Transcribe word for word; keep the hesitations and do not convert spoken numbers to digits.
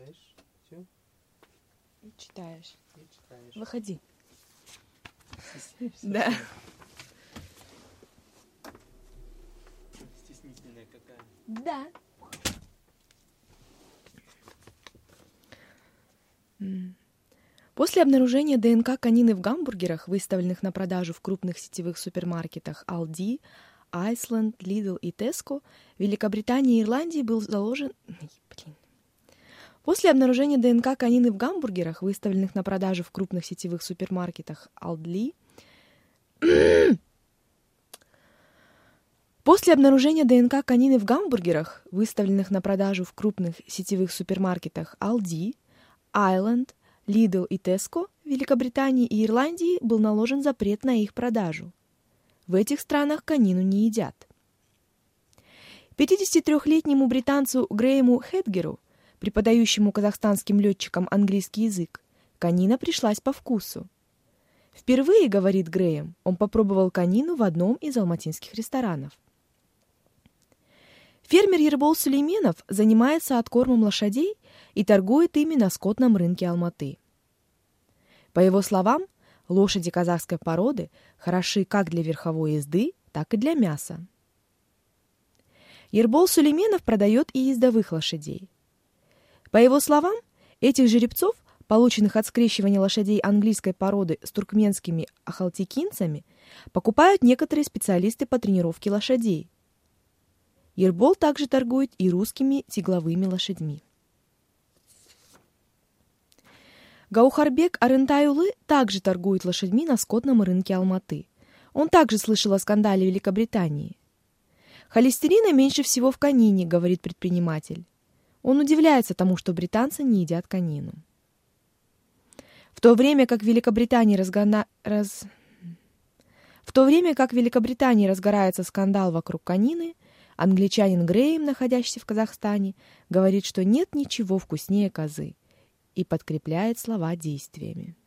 читаешь все? Читаешь. И читаешь. Выходи. Стесняешься? Да. Стеснительная какая. Да. После обнаружения ДНК конины в гамбургерах, выставленных на продажу в крупных сетевых супермаркетах Aldi, Iceland, Lidl и Tesco, в Великобритании и Ирландии был заложен... Блин. После обнаружения ДНК конины в гамбургерах, выставленных на продажу в крупных сетевых супермаркетах Aldi, После обнаружения ДНК конины в гамбургерах, выставленных на продажу в крупных сетевых супермаркетах Aldi, Iceland, Lidl и Tesco, в Великобритании и Ирландии был наложен запрет на их продажу. В этих странах конину не едят. пятидесятитрёхлетнему британцу Грэему Хедгеру, преподающему казахстанским летчикам английский язык, конина пришлась по вкусу. Впервые, говорит Грэем, он попробовал конину в одном из алматинских ресторанов. Фермер Ербол Сулейменов занимается откормом лошадей и торгует ими на скотном рынке Алматы. По его словам, лошади казахской породы хороши как для верховой езды, так и для мяса. Ербол Сулейменов продает и ездовых лошадей. По его словам, этих жеребцов, полученных от скрещивания лошадей английской породы с туркменскими ахалтекинцами, покупают некоторые специалисты по тренировке лошадей. Ербол также торгует и русскими тягловыми лошадьми. Гаухарбек Арынтай-улы также торгует лошадьми на скотном рынке Алматы. Он также слышал о скандале в Великобритании. Холестерина меньше всего в конине, говорит предприниматель. Он удивляется тому, что британцы не едят конину. В то время как в Великобритании разгона... раз... В то время как в Великобритании разгорается скандал вокруг конины, англичанин Грэем, находящийся в Казахстане, говорит, что нет ничего вкуснее козы, и подкрепляет слова действиями.